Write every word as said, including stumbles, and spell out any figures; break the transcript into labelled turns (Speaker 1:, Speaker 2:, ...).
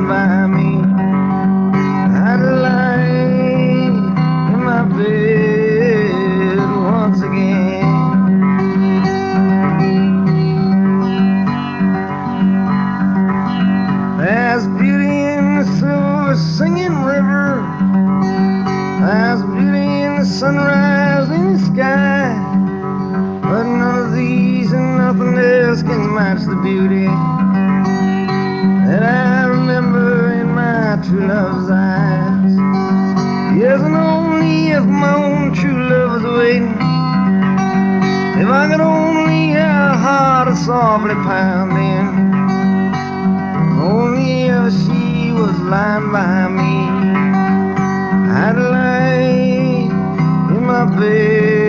Speaker 1: lying by me. I'd lie in my bed once again. There's beauty in the silver singing river. There's beauty in the sunrise in the sky. But none of these and nothing else can match the beauty that I remember in my true love's eyes. Yes, and only if my own true love was waiting, if I could only hear her heart softly pounding, only if she was lying by me, I'd lie in my bed